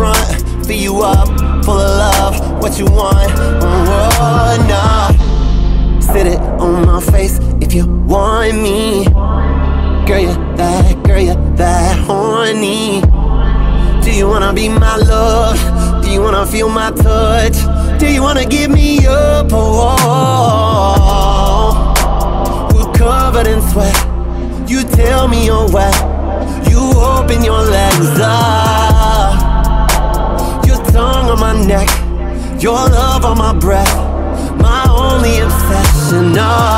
front, fill you up, full of love, what you want, oh, nah. Sit it on my face if you want me. Girl, you're that horny. Do you wanna be my love? Do you wanna feel my touch? Do you wanna give me up? Oh, we're covered in sweat. You tell me you're wet. You open your legs up. Your tongue on my neck, your love on my breath, my only obsession.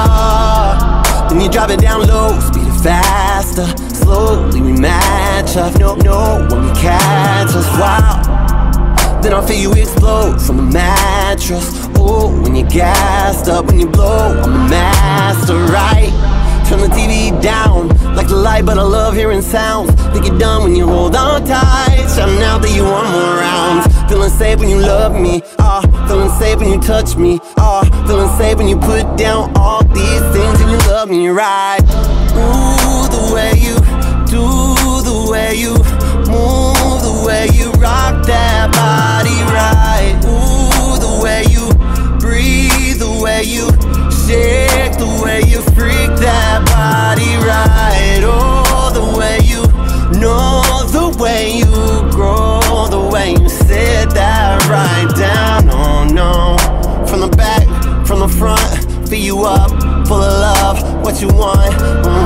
Then you drop it down low, speed it faster. Slowly we match up. No, when we catch us, wow. Then I'll feel you explode from the mattress. Oh, when you're gassed up, when you blow, I'm the master, right? Turn the TV down, like the light, but I love hearing sounds. Think you're done when you hold on tight. Shouting out that you want more rounds. Feeling safe when you love me, feeling safe when you touch me, feeling safe when you put down all these things and you love me, right? Ooh, the way you do, the way you move, the way you rock that body, right? Ooh, the way you breathe, the way you shake, the way you freak that body, right? Oh, the way you know, the way you grow, the way you sit that right down, oh no. From the back, from the front, fill you up, full of love, what you want,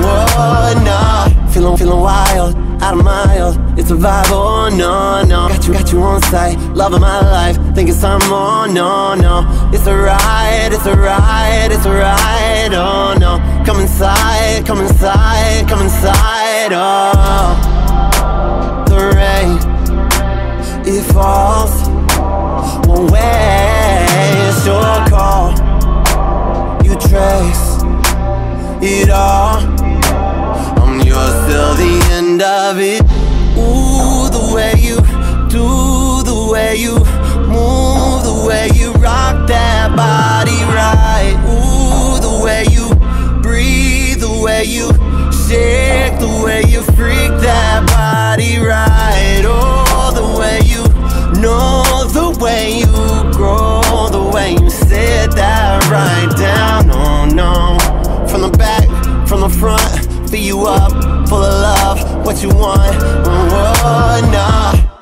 oh no. Feeling wild, out of mile, it's a vibe, oh no. Got you on sight, love of my life, think it's time more, no. It's a ride, it's a ride, it's a ride, oh no. Come inside, come inside, come inside, oh. The rain, it falls one way, it's your call. You trace it all, I'm yours till the end of it. Ooh, the way you do, the way you move, the way you rock that body, right? Ooh, the way you breathe, the way you shake, the way you freak that body, right? Oh, the way you know, the way you grow, the way you sit that right down, oh no. From the back, from the front, fill you up, full of love, what you want, oh nah.